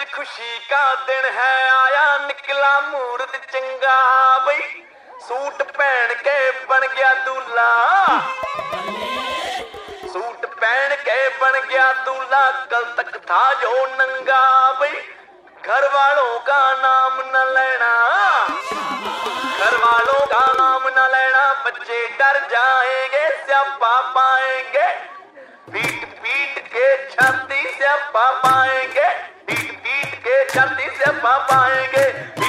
खुशी का दिन है आया निकला मुहूर्त चंगा बई सूट पहन के बन गया दूल्हा सूट पहन के बन गया दूल्हा कल तक था जो नंगा बई घर वालों का नाम न लेना घर वालों का नाम न लेना बच्चे डर जाएंगे स्यापा पाएंगे पीट पीट के छाती स्यापा पाएंगे पीट पीट के छाती स्यापा पाएंगे